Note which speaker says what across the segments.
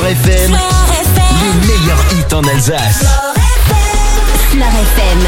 Speaker 1: FM, les meilleurs hits en Alsace.
Speaker 2: Fleur FM.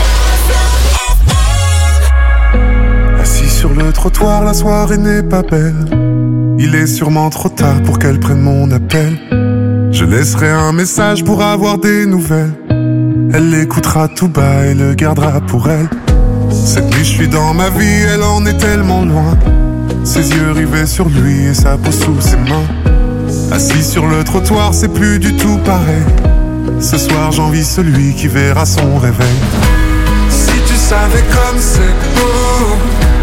Speaker 3: Assis sur le trottoir, la soirée n'est pas belle. Il est sûrement trop tard pour qu'elle prenne mon appel. Je laisserai un message pour avoir des nouvelles. Elle l'écoutera tout bas et le gardera pour elle. Cette nuit je suis dans ma vie, elle en est tellement loin. Ses yeux rivés sur lui et sa peau sous ses mains. Assis sur le trottoir, c'est plus du tout pareil. Ce soir j'envie celui qui verra son réveil. Si tu savais comme c'est beau,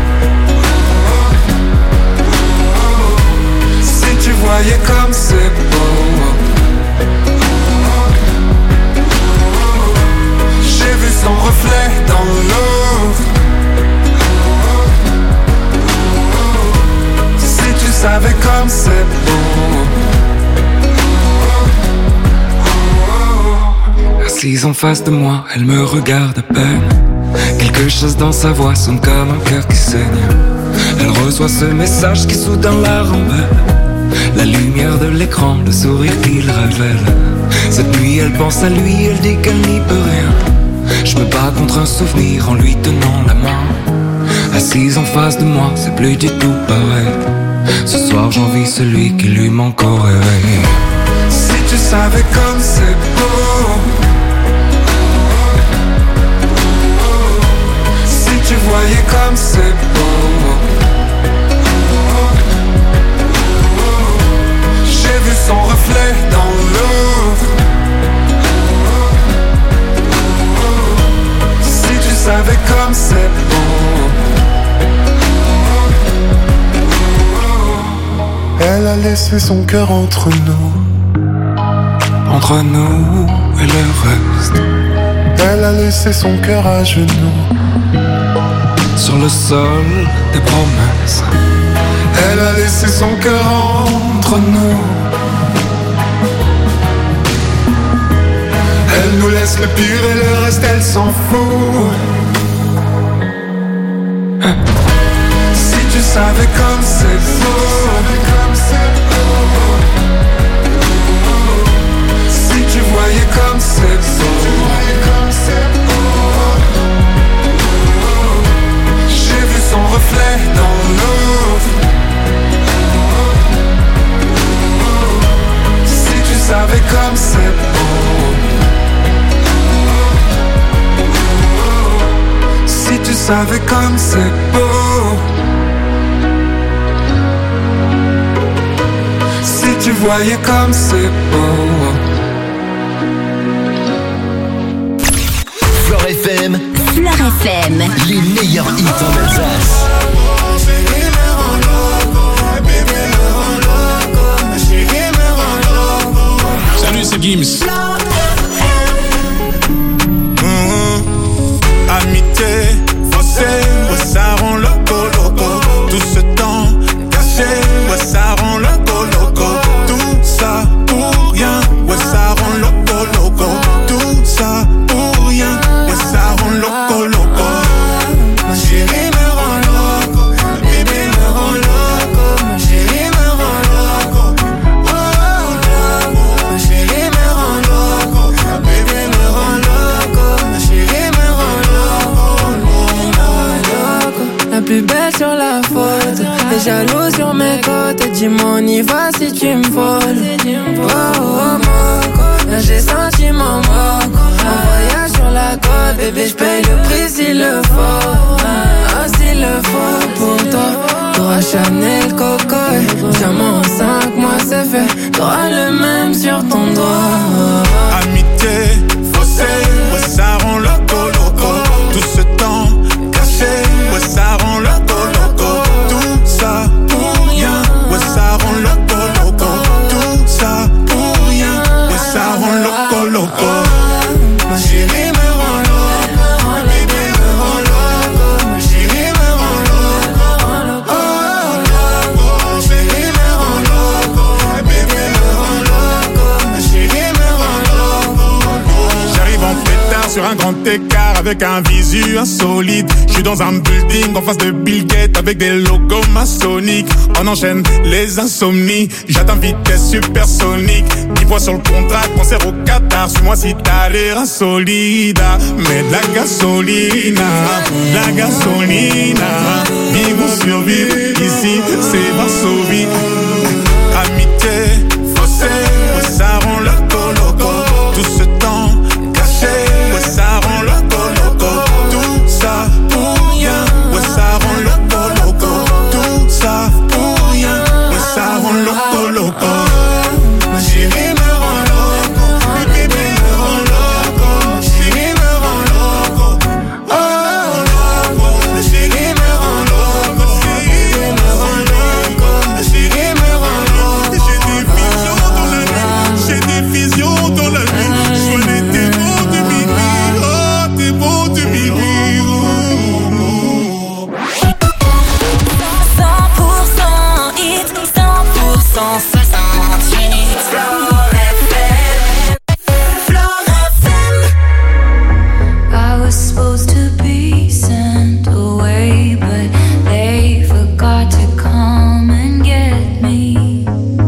Speaker 3: si tu voyais comme c'est beau. J'ai vu son reflet dans l'eau. Si tu savais comme c'est beau.
Speaker 4: Assise en face de moi, elle me regarde à peine. Quelque chose dans sa voix sonne comme un cœur qui saigne. Elle reçoit ce message qui soudain la rembelle. La lumière de l'écran, le sourire qu'il révèle. Cette nuit elle pense à lui, elle dit qu'elle n'y peut rien. Je me bats contre un souvenir en lui tenant la main. Assise en face de moi, c'est plus du tout pareil. Ce soir j'envie celui qui lui manque au réveil.
Speaker 3: Si tu savais comme c'est beau. Si tu voyais comme c'est beau. J'ai vu son reflet dans l'eau. Si tu savais comme c'est beau. Elle a laissé son cœur entre nous.
Speaker 4: Entre nous et le reste.
Speaker 3: Elle a laissé son cœur à genoux.
Speaker 4: Sur le sol des promesses.
Speaker 3: Elle a laissé son cœur entre nous. Elle nous laisse le pire et le reste elle s'en fout. Si tu savais comme c'est beau. Si tu voyais comme c'est beau. J'ai vu son reflet dans l'eau. Si tu savais comme c'est beau. Si tu savais comme c'est beau. Si tu voyais comme c'est beau.
Speaker 1: Fleur FM,
Speaker 2: Fleur FM.
Speaker 1: les meilleurs hits en Alsace.
Speaker 5: Salut, c'est Gims.
Speaker 6: Amitié, faussé, ouais, ça rend loco, loco. Tout ce temps caché, ouais, ça rend loco, loco. Tout ça pour rien, ouais, ça rend loco, loco. Tout ça pour rien, ouais, ça rend loco, loco. Ma chérie me rend loco, ma bébé me rend loco, ma chérie me rend loco. Oh, loco, ma chérie me rend loco, ma bébé me rend loco, ma chérie me rend loco.
Speaker 7: La plus belle sur la photo, les jaloux sur mes côtes. Et dis-moi on y va si tu me voles. Oh, oh, moco, là j'ai senti mon moco. Un voyage sur la côte, bébé j'paye le prix s'il le faut. Ah, s'il le faut pour toi. T'auras Chanel, Coco, diamant en 5 mois c'est fait. T'auras le même sur ton doigt.
Speaker 6: Amitié, faussé, ouais, ça rend loco, loco. Tout ce temps caché, ouais, ça rend loco, loco. Tout ça pour rien, ouais, ça rend loco, loco. Tout ça pour rien, ouais, ça rend loco, loco. Ma chérie me rend loco, ma bébé me rend loco, ma chérie me rend loco. Oh, loco, ma chérie me rend loco, ma bébé me rend loco, ma chérie me rend loco. J'arrive en pétard sur un grand écart. avec un visu insolite. J'suis dans un building en face de Bill Gates avec des logos maçonniques. On enchaîne les insomnies, j'atteins vitesse supersonique. 10 fois sur le contrat, concert au Qatar. Suis-moi si t'as l'air insolide. Mets de la gasolina, vivre ou survivre, ici c'est Varsovie. Amitié, fossé, ouais ça rend loco. Tout ce temps caché, ouais ça rend loco. Tout ça pour rien, ouais ça rend loco. Tout ça pour rien, ouais ça rend loco. Ma chérie me rend loco, le bébé me rend loco. Ma chérie me rend loco, ma chérie me rend loco. Ma chérie me rend loco, ma chérie me rend loco. J'ai des visions dans la nuit, je vois les démons de minuit, oh démons de minuit.
Speaker 8: 100% hit, 100% 68. I was supposed to be sent away, but they forgot to come and get me.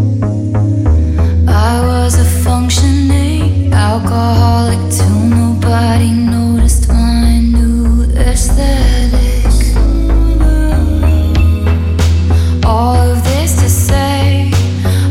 Speaker 8: I was a functioning alcoholic till nobody noticed my new aesthetic. All of this to say,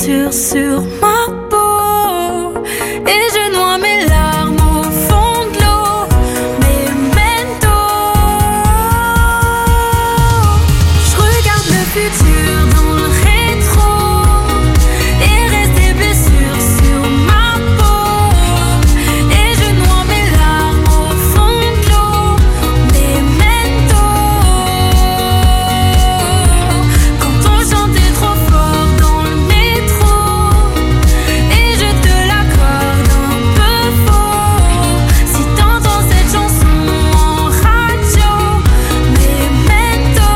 Speaker 8: blessures sur ma peau et je noie mes larmes au fond de l'eau. Memento, je regarde le futur dans le rétro et reste des blessures sur ma peau et je noie mes larmes au fond de l'eau. Memento, quand on chantait trop fort dans le métro et je te l'accorde un peu faux. Si t'entends cette chanson en radio, Memento,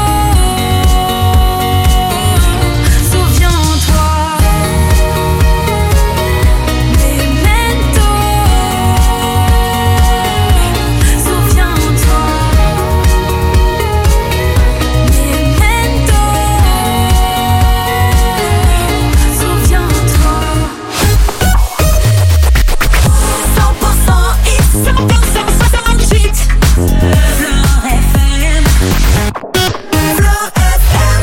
Speaker 8: souviens-toi. Memento, souviens-toi. Memento, souviens-toi. 100% hit, 100% hit. Fleur FM. Fleur FM.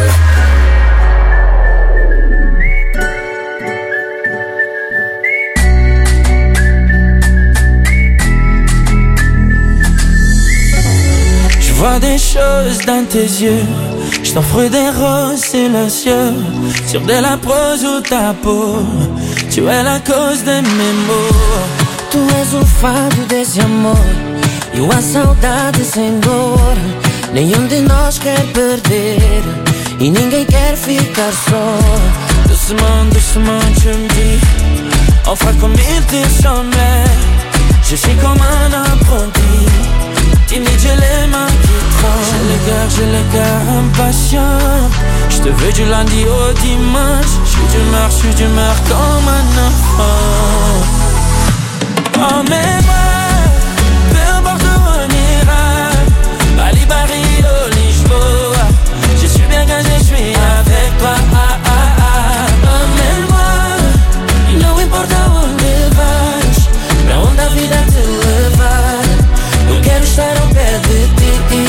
Speaker 7: Je vois des choses dans tes yeux. Je t'offre des roses silencieux sur de la prose ou ta peau. Tu es la cause de mes maux. Tu és o fado desse amor e a saudade sem dor. Nenhum de nós quer perder e ninguém quer ficar só. Doucement, doucement, tu me dis, on fera comme il te semblait. Je suis comme un apprenti, timide, j'ai les mains qui tremblent. J'ai le cœur impatient. Je te veux du lundi au dimanche. Je suis d'humeur comme un enfant. Emmène-moi, peu importe où on ira. Bali, Rio, Lisboa. Je suis bien quand je suis avec toi. Emmène-moi, não importa onde vais, pra onde a vida te levar. Eu quero estar ao pé de ti.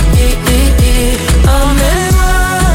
Speaker 7: Emmène-moi,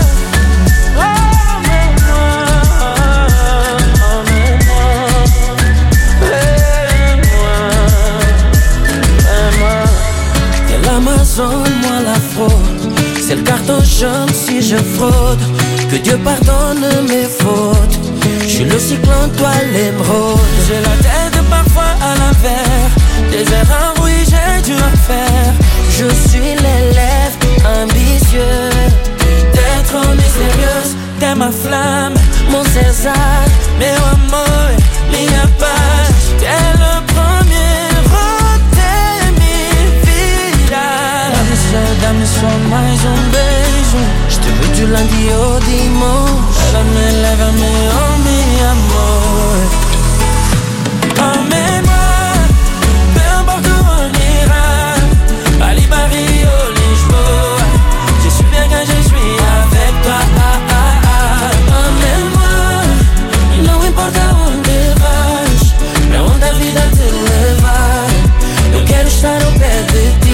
Speaker 7: t'es l'Amazone, moi la fraude. C'est le carton jaune si je fraude. Que Dieu pardonne mes fautes. Je suis le cyclone, toi l'émeraude. J'ai la tête parfois à l'envers. Des erreurs, oui, j'ai dû en faire. Je suis l'élève ambitieux. T'es trop mystérieuse, t'es ma flamme, mon César. Meu amor, minha paz. T'es le premier de minha vida. Dá-me só mais beijo. Je te veux du lundi au dimanche. Lève-me, oh mi amor. Emmène-moi, peu importe où on ira. Bali, Rio, Lisboa. Je suis bien quand je suis avec toi. Emmène-moi, não importa onde vais, pra onde a vida te levar. Eu quero estar ao pé de ti.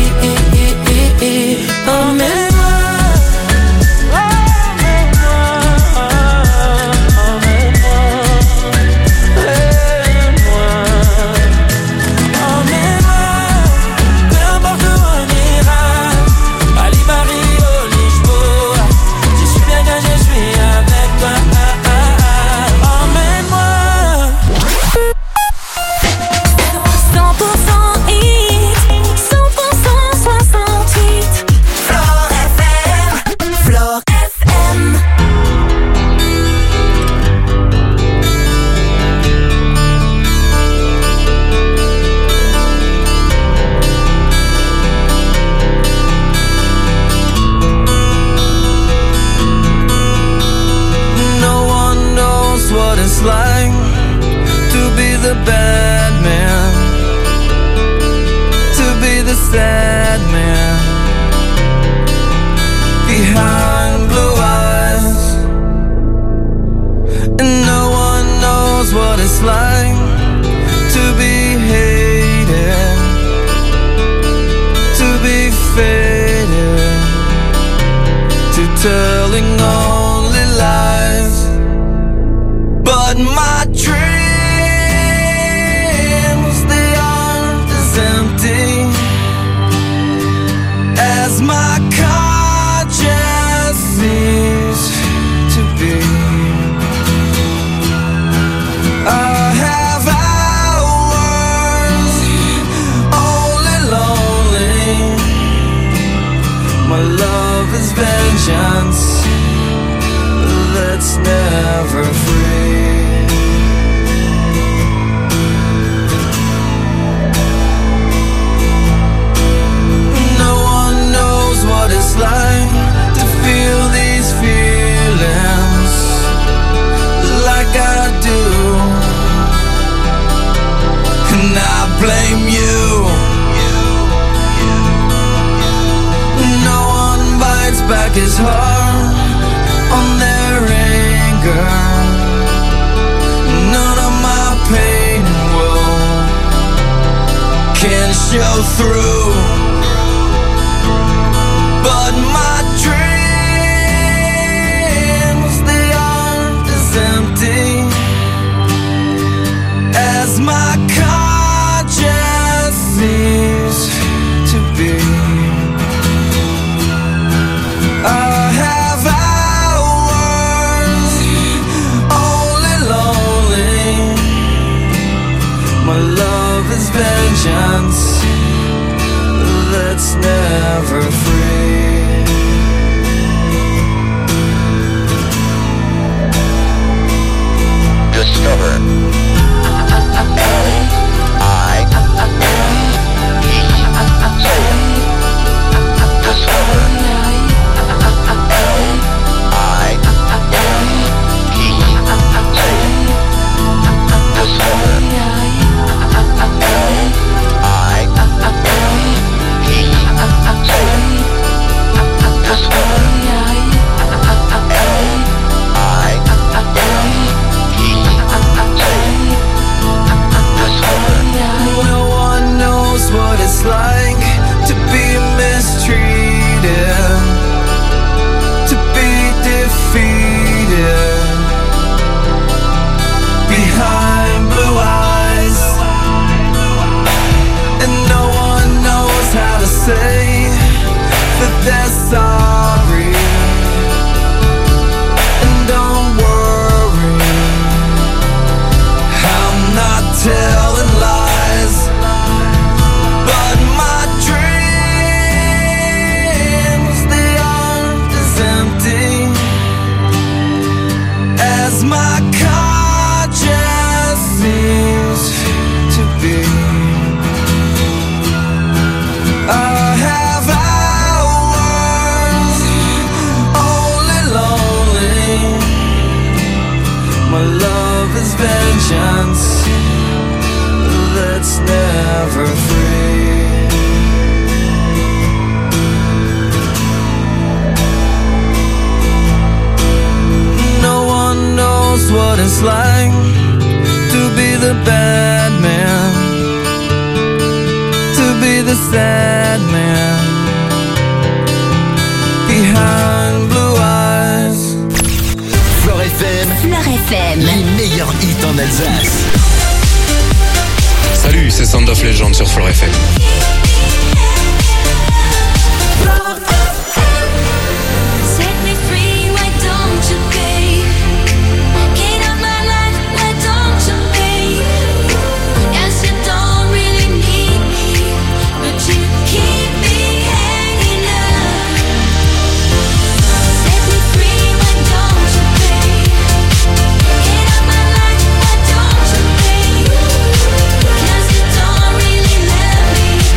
Speaker 7: Emmène-moi. is vengeance that's never free. No one knows what it's like to feel these feelings like I do, and I blame you. No one bites back his heart on their anger. None of my pain can show through, but my dreams, they aren't as empty as my conscience seems to be. I have hours only lonely. My love is vengeance that's never free.
Speaker 9: Discover
Speaker 7: what it's like to be mistreated, to be defeated behind blue eyes, and no one knows how to say that they're sorry. And don't worry, I'm not telling lies, but my dreams, they aren't as empty as my conscience seems to be. I have hours only lonely. My love is vengeance that's never free. No one knows what it's like to be the bad man, to be the sad man behind blue eyes.
Speaker 1: Flore FM, les meilleurs hits en Alsace.
Speaker 10: Salut, c'est Sound of Legend sur Flore FM.
Speaker 8: Cause you don't really love me.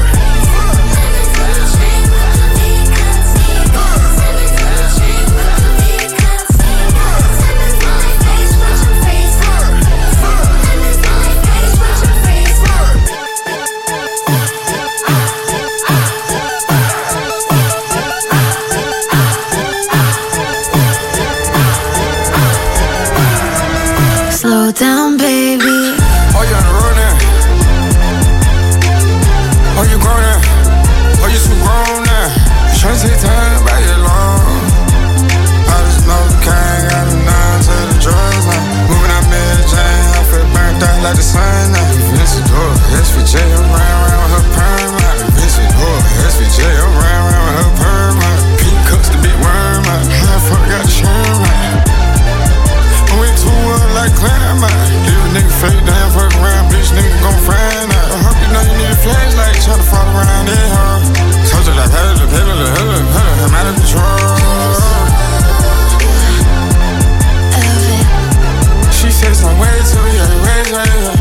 Speaker 11: too, yeah, the ways,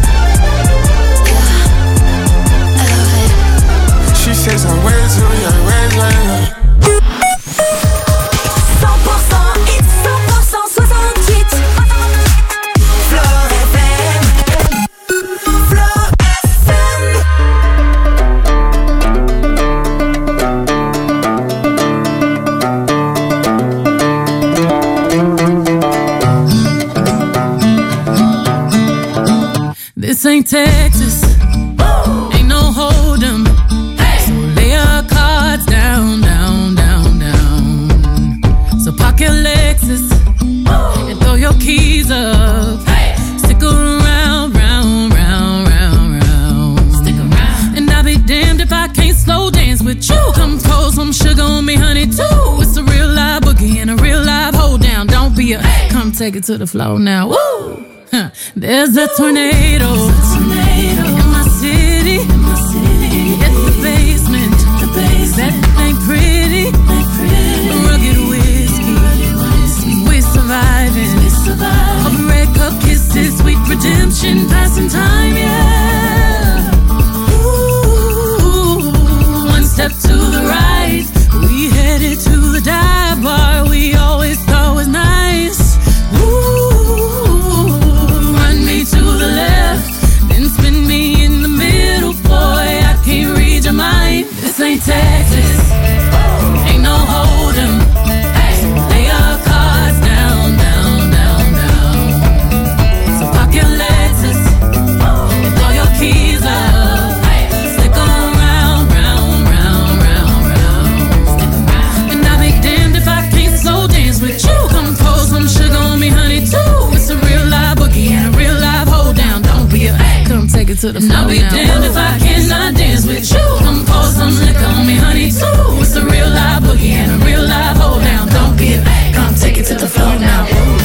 Speaker 11: She says I'm way too, yeah, the ways,
Speaker 8: 100% hit, 100% 68. Floor FM. Floor FM.
Speaker 12: This ain't Texas, ain't no hold'em. So lay your cards down, down, down, down. So park your Lexus and throw your keys up. Stick around, round, round, round, round. Stick around. And I'll be damned if I can't slow dance with you. Come pour some sugar on me, honey, too. It's a real live boogie and a real live hold down. Don't be a come take it to the floor now. Woo! There's a tornado in my city. It's the basement. That ain't pretty. Rugged whiskey. We're surviving. Of red cup kisses, sweet redemption, passing time, yeah. Ooh, one step to the right. We headed to the dive bar we always thought was nice. To the left, then spin me in the middle, boy. I can't read your mind. This ain't Texas, ain't no hold'em. Lay your cards down, down, down, down. So park your Lexus and throw your keys up. Stick around, round, round, round, round. And I'll be damned if I can't slow dance with you. Come pour some sugar on me, honey, too. It's a real live boogie and a real live hold down. Don't be a come take it to the floor. I'll be damned if I cannot dance with you. Come pour some liquor on me, honey, too. It's a real live boogie and a real live hold down. Don't be a come take it to the floor now.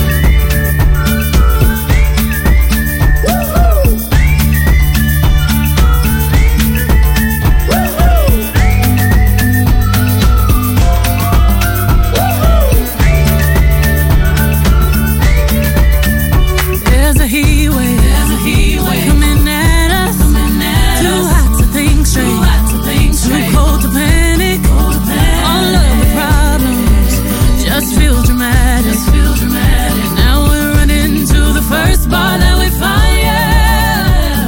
Speaker 12: There's a heat wave coming at us. Too hot to think straight, too cold to panic. All of the problems just feel dramatic. Now we're running to the first bar that we find, yeah.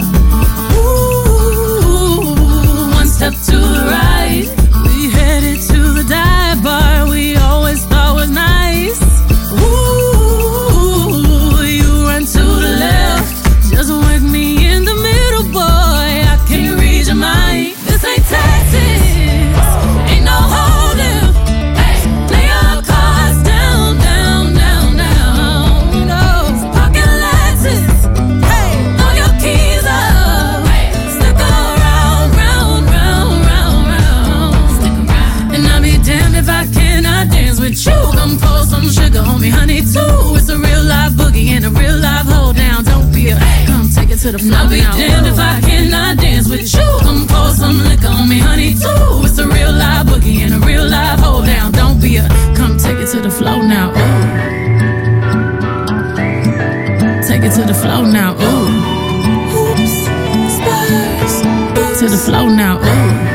Speaker 12: Ooh, one step to the right. We headed to the dive bar we always thought was nice. Ooh, you run to the left, just whack me in the middle, boy. I can't read your mind. This ain't Texas, ain't no hold'em. Lay your cards down, down, down, down. No, pocket Lexus, throw your keys up. Stick around, round, round, round, round. And I'll be damned if I cannot dance with you. Come pour some sugar on me, honey, too. It's a real live boogie and a real live hold down. Don't be a come take it to the floor. I'll be damned if I cannot dance with you. Come pour some liquor on me, honey, too. It's a real live boogie and a real live hold down. Don't be a come take it to the floor now. Ooh. Take it to the floor now. Ooh. Oops, Spurs. To the floor now. Ooh.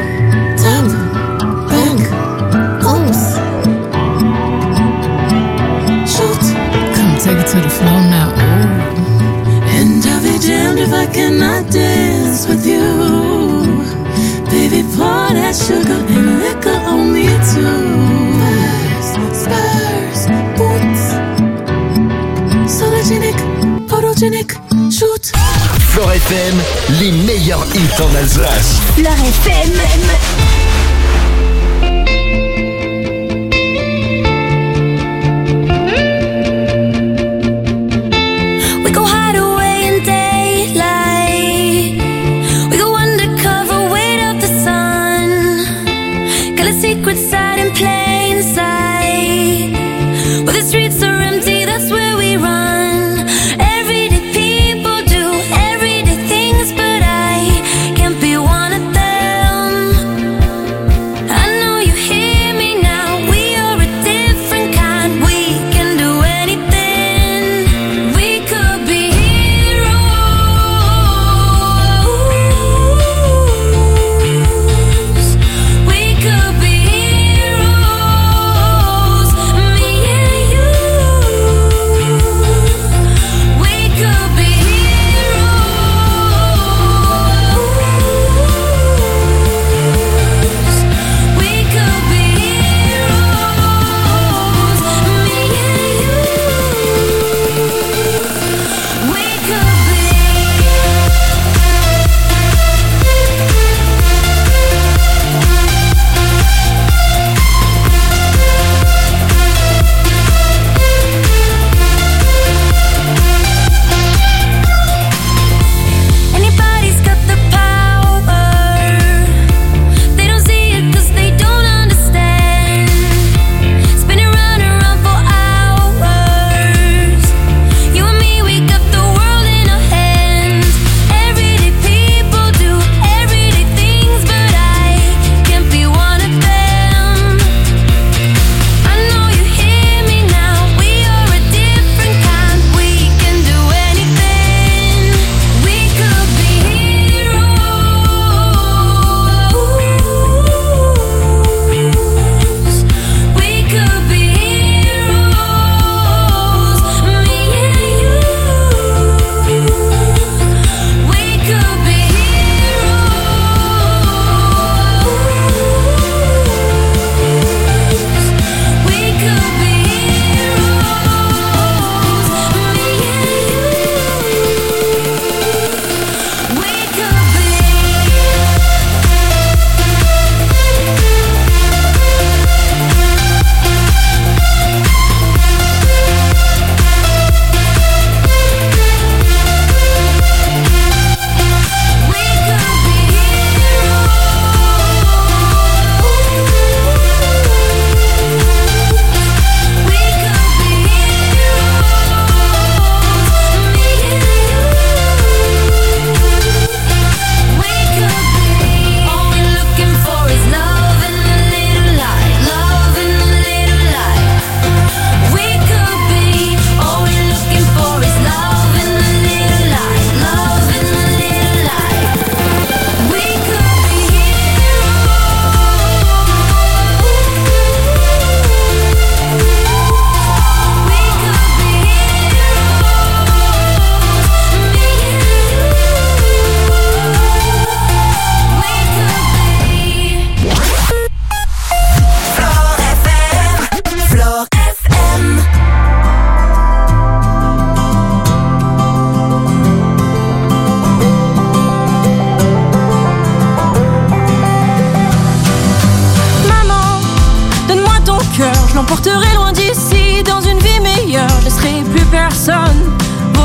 Speaker 12: Take it to the floor now, ooh. And I'll be damned if I cannot dance with you. Baby, pour that sugar and liquor on me too. Spurs, boots, sologenic, photogenic, shoot.
Speaker 1: Floor FM, les meilleurs hits en Alsace.
Speaker 2: Floor FM.
Speaker 8: Secret side in plain sight. Where the streets are empty, that's where we run. Everyday people do everyday things, but I can't be one of them.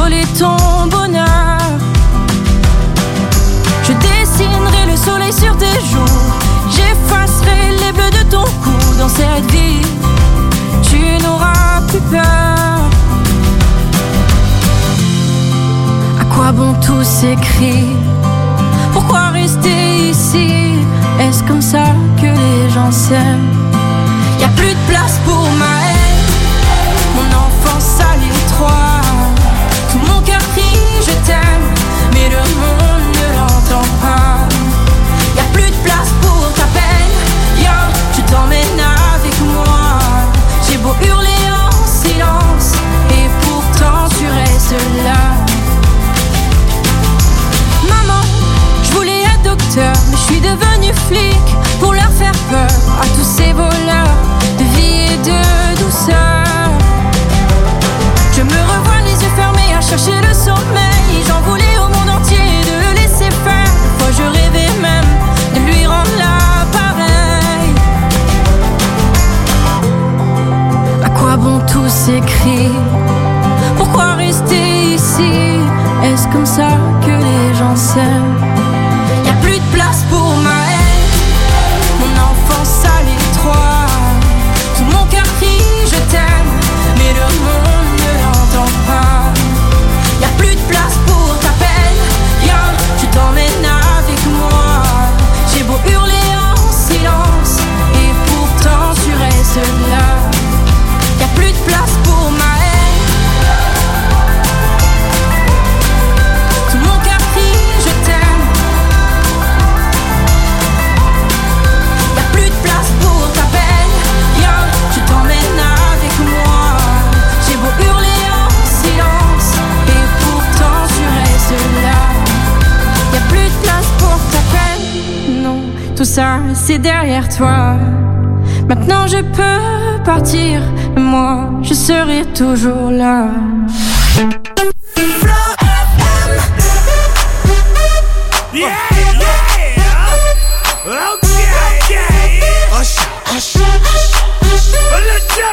Speaker 13: voler ton bonheur. Je dessinerai le soleil sur tes joues, j'effacerai les bleus de ton cou. Dans cette vie, tu n'auras plus peur. À quoi bon tous ces cris? Pourquoi rester ici? Est-ce comme ça que les gens s'aiment? Y'a plus de place pour ma haine, mon enfance à l'étroit. Tout mon cœur crie je t'aime, mais le monde ne l'entend pas. Y'a plus de place pour ta peine, viens, je t'emmène avec moi. J'ai beau hurler en silence, et pourtant tu restes là. Maman, je voulais être docteur, mais je suis devenue flic pour leur faire peur à tous ces voleurs de vie et de douceur. Je me revois les yeux fermés à chercher le sommeil. J'en voulais au monde entier de le laisser faire. Parfois je rêvais même de lui rendre l'appareil. À quoi bon tous ces cris? Pourquoi rester ici? Est-ce comme ça que les gens s'aiment? Y'a plus de place pour ma haine, mon enfance à l'étroit. Tout mon cœur crie je t'aime, mais le monde ne l'entend pas. Y'a plus de place pour ta peine, viens, je t'emmène avec moi. J'ai beau hurler en silence, et pourtant tu restes là. Y'a plus de place pour ma haine, tout mon cœur crie je t'aime. Y'a plus de place pour ta peine, viens, je t'emmène avec moi. J'ai beau hurler en silence, et pourtant tu restes là. Y'a plus de place pour ta peine, non, tout ça c'est derrière toi. Maintenant je peux partir, mais moi je serai toujours là.
Speaker 14: Yeah, yeah. Okay. Hush, hush, hush, hush. Let's go.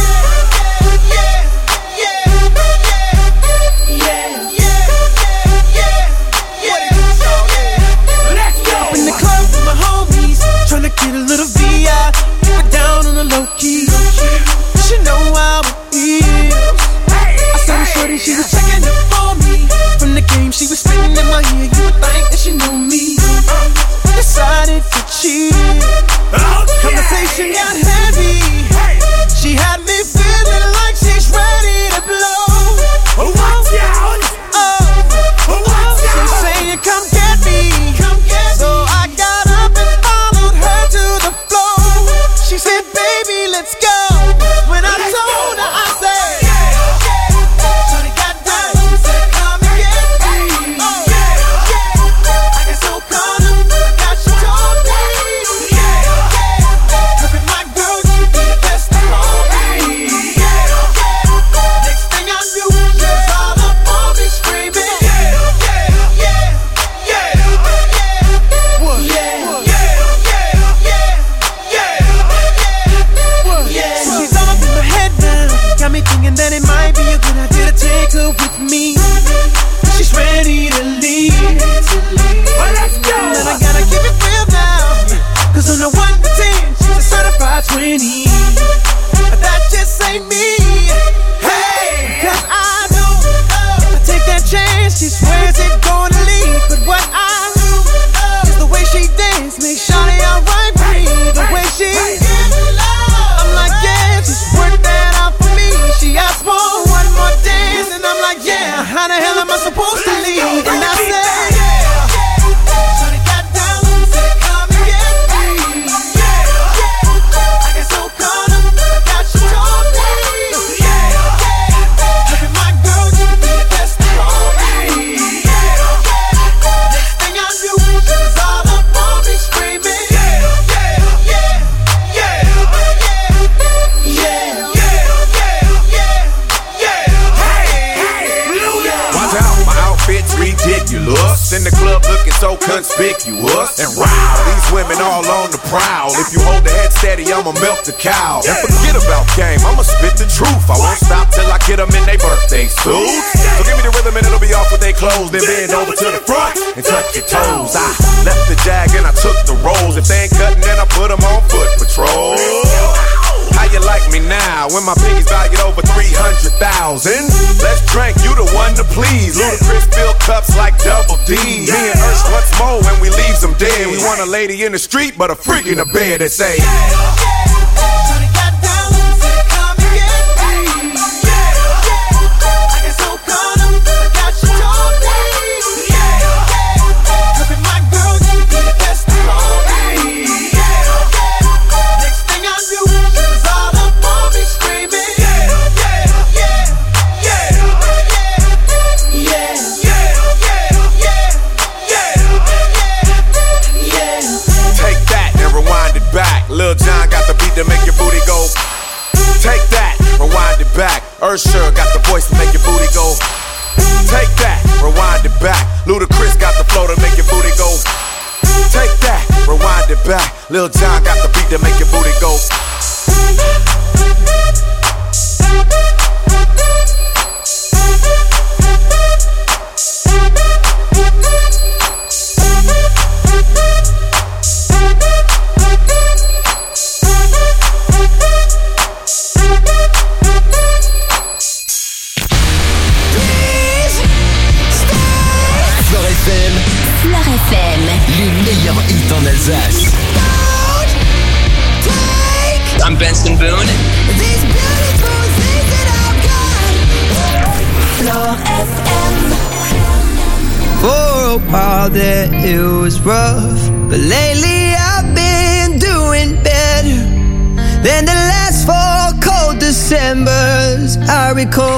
Speaker 15: Tryna get a little VI, but down on the low key. She know how it is. I saw the shorty, she was checking up for me. From the game, she was spitting in my ear. You would think that she knew me. Decided to cheat. Conversation got heavy. She had me feeling like she's ready to blow. Watch out! She's saying, come get me. So I got up and followed her to the floor. She said, baby, let's go. When I told her, I said, so they got down, said, come and get me. I got so caught up, got she told me. Look at my girl, she be the best of me. Next thing I knew, she was all up on me screaming. She's all up in my head now, got me thinking that it might be a good idea to take her with me. She's ready to leave. Well, let's go. And I gotta keep it real now, cause on the 1 to 10, she's a certified 20. But that just ain't me. Hey, cause I know if I take that chance, she swears it's gonna leave. But what I lose is the way she dance, make Shawty alright with me. The way she I'm like, yeah, just work that out for me. She asked for one more dance, and I'm like, yeah, how the hell am I supposed to leave? And I said, so they got down, said, come and get me. I got so caught up, got she told me. Look at my girl, she be the best of me. Next thing I knew, she was all up on me screaming.
Speaker 14: Watch out, my outfit's ridiculous. In the club looking so conspicuous. And wow, these women all on the prowl. If you hold the head steady, I'ma milk the cow. And forget about game, I'ma spit the truth. I won't stop till I get them in their birthday suits. So give me the rhythm they closed, then bend over to the front and touch your toes. I left the Jag and I took the rolls. If they ain't cutting, then I put them on foot patrol. How you like me now when my piggy's valued over 300,000? Let's drink, you the one to please. Ludacris fill cups like Double D. Me and Ursh once more when we leaves them dead. We want a lady in the street, but a freak in the bed that say, Lil Jon got the beat to make your booty go. Take that, rewind it back. Usher got the voice to make your booty go. Take that, rewind it back. Ludacris got the flow to make your booty go. Take that, rewind it back. Lil Jon got the beat to make your booty go.
Speaker 2: Fleur FM,
Speaker 1: les meilleurs hits en Alsace.
Speaker 10: I'm Benson Boone.
Speaker 2: Fleur FM.
Speaker 7: For a while there it was rough, but lately I've been doing better than the last 4 cold Decembers I recall.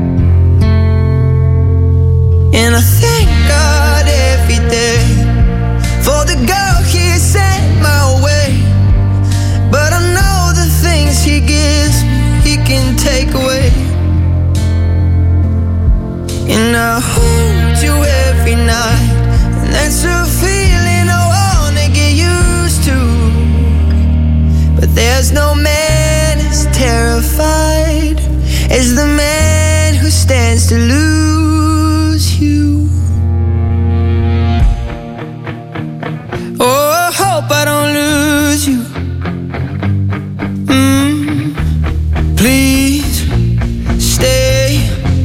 Speaker 7: And I thank God every day for the girl He sent my way. But I know the things He gives me, He can take away. And I hold you every night, and that's a feeling I wanna get used to. But there's no man as terrified as the man who stands to lose you. Oh, I hope I don't lose you. Please stay.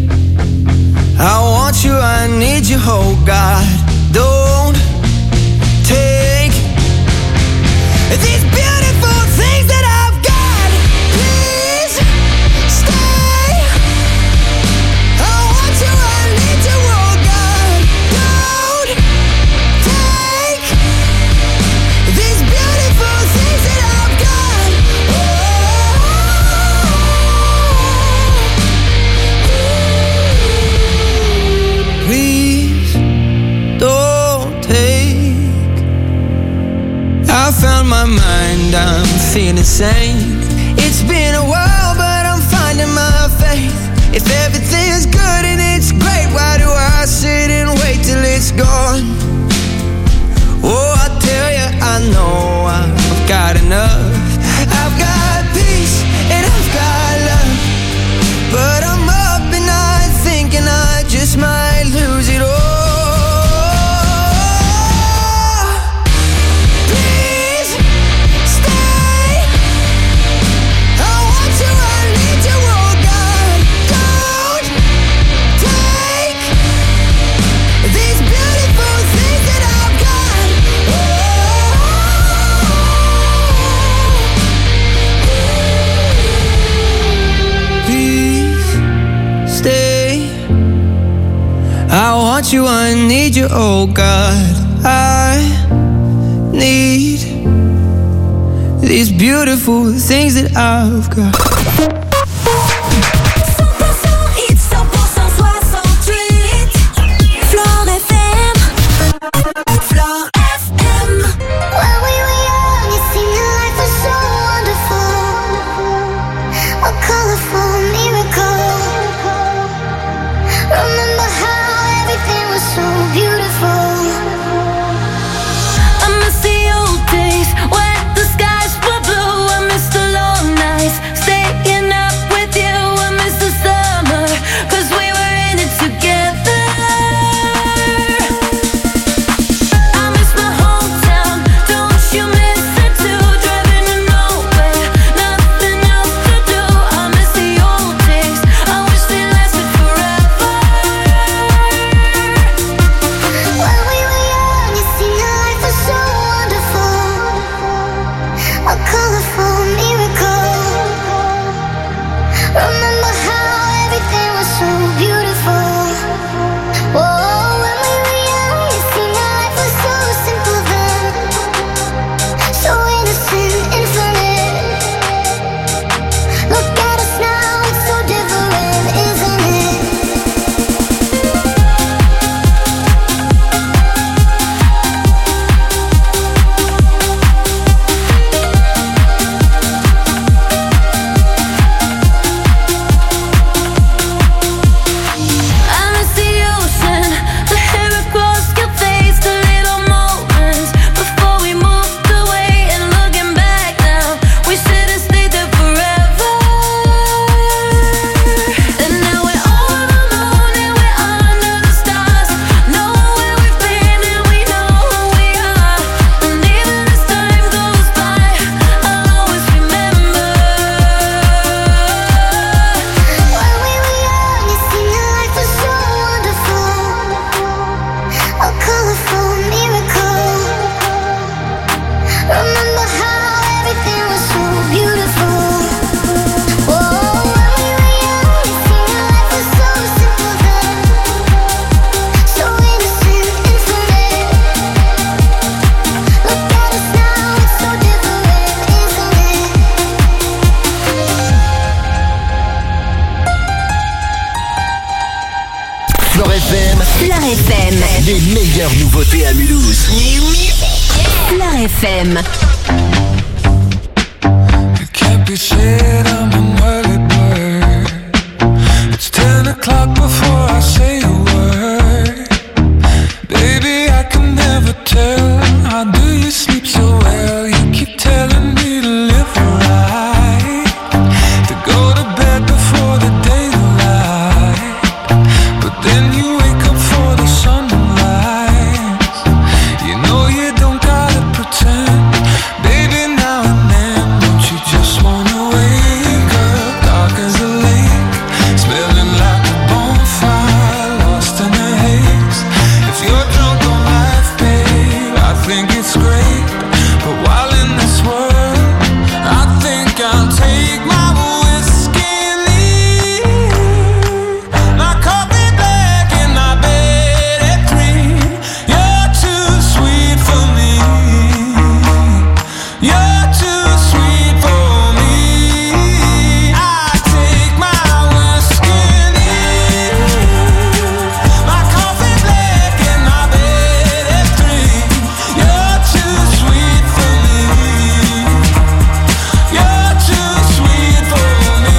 Speaker 7: I want you, I need you, oh God. Don't take these beautiful things that I've got. Please stay. I want you, I need you, oh God. Don't take these beautiful things that I've got. Please don't take. I found my mind, I'm feeling sane. It's been a while, but I'm finding my faith. If everything's good and it's great, why do I sit and wait till it's gone? Oh, I tell you, I know I've got enough. I've got peace and I've got love, but I'm up at night thinking I just might lose it all. Please stay. I want you, I need you, oh God. Don't take these beautiful things that I've got. Please stay. I want you, I need you, oh God. I need these beautiful things that I've got.
Speaker 8: 100% hits, 100% 68. Fleur FM. Fleur FM.
Speaker 16: When we were young, it seemed that life was so wonderful. A colorful miracle. Remember how everything was so beautiful.
Speaker 8: I miss the old days when the skies were blue. I miss the long nights staying
Speaker 1: FM.
Speaker 2: Fleur FM.
Speaker 1: Les meilleures nouveautés à Mulhouse.
Speaker 2: Fleur FM.
Speaker 4: It can't be said I'm an early bird. It's 10 o'clock before I say a word. Baby, I can never tell. How do you sleep so well? You keep telling me to live right, to go to bed before the daylight, but then you wake up for the sunrise. You know you don't gotta pretend, baby, now and then. Don't you just wanna wake up dark as a lake, smelling like a bonfire, lost in a haze. If you're drunk on life, babe, I think it's great, but while in this world, I think I'll take my whiskey and leave my coffee black in my bed at 3. You're too sweet for me. You're too sweet for me. I take my whiskey and leave my coffee black in my bed at 3. You're too sweet for me. You're too sweet for me.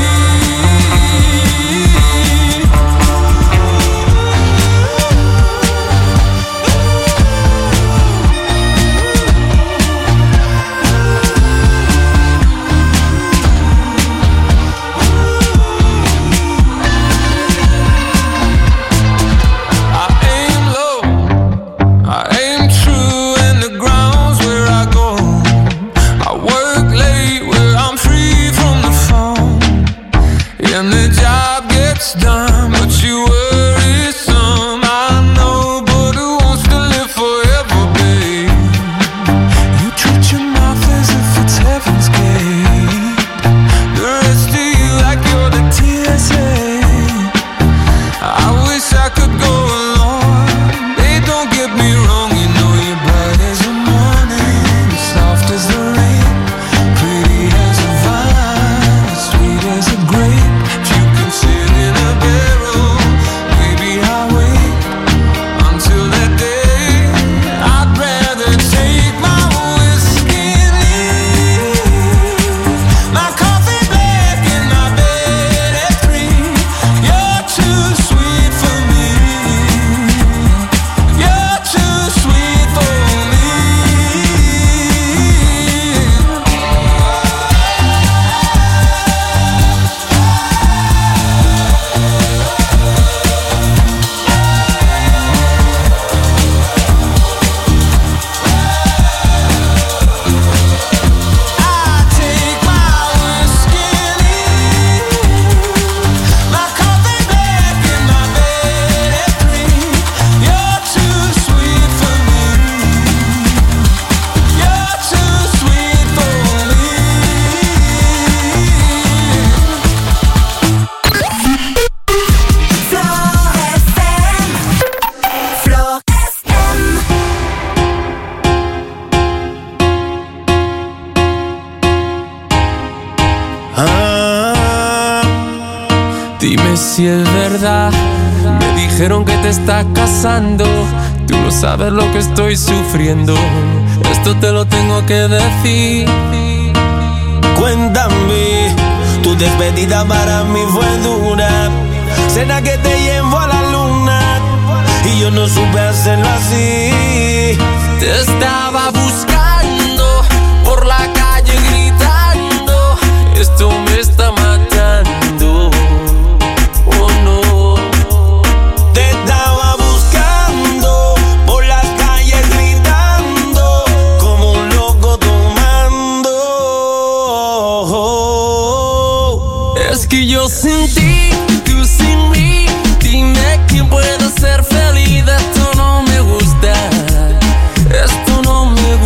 Speaker 4: I aim low, I aim true, and the ground's where I go. I work late where I'm free from the phone, and the job gets done, but you worry some. I know, but who wants to live forever, babe? You treat your mouth as if it's heaven's gate. The rest of you like you're the TSA. I wish I could go along. Babe, don't get me wrong, you know you're bright as the morning, soft as the rain, pretty as a vine, sweet as a grape. If you can sit in a barrel, maybe I'll wait until that day. I'd rather take my whiskey and leave my coffee black in my bed at 3. You're too sweet for me. You're too sweet for me. I take my whiskey and leave my coffee black in my bed at 3. You're too sweet for me. You're too sweet for me.
Speaker 2: Fleur FM.
Speaker 7: Dime si es verdad, me dijeron que te estás casando. Tú no sabes lo que estoy sufriendo, esto te lo tengo que decir.
Speaker 17: Cuéntame, tu despedida para mí fue dura. Cena que te llevo a la luna y yo no supe hacerlo así.
Speaker 7: Te estaba buscando por la calle gritando, esto me está matando. Oh no.
Speaker 17: Te estaba buscando por las calles gritando como un loco tomando.
Speaker 7: Es que yo sin ti, tú sin mí, dime quién puede ser feliz. Esto no me gusta, esto no me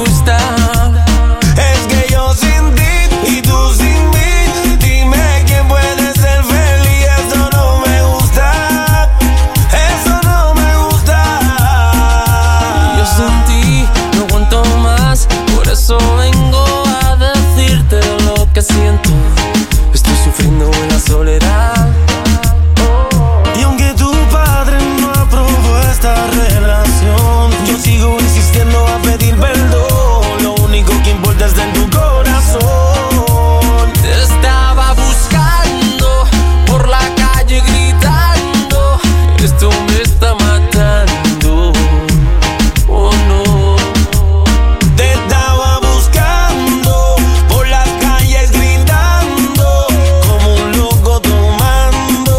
Speaker 17: esto me está matando. Oh no. Te estaba buscando por las calles gritando como un loco tomando.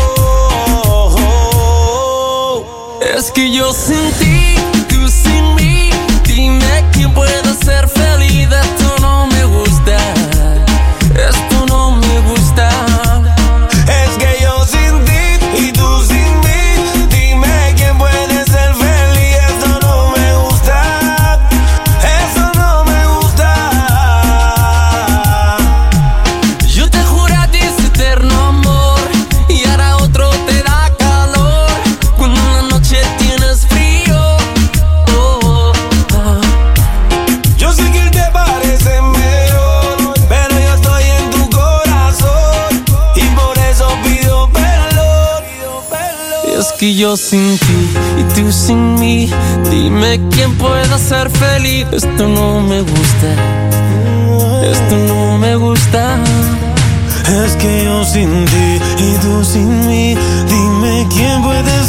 Speaker 17: Es que yo sin ti, tú sin mí. Dime quién puede ser feliz. Esto no me gusta. Esto no me gusta. Es que yo sin ti y tú sin mí. Dime quién puede ser feliz. Esto no me gusta. Eso no me gusta. Yo te juré a ti ese eterno amor y ahora otro te da calor cuando en la noche tienes frío. Yo sé que él te parece mejor, pero yo estoy en tu corazón y por eso pido perdón. Es que yo sin ti y tú sin mí. Dime quién pueda ser feliz. Esto no me gusta. Esto no me gusta. Es que yo sin ti y tú sin mí. Dime quién puede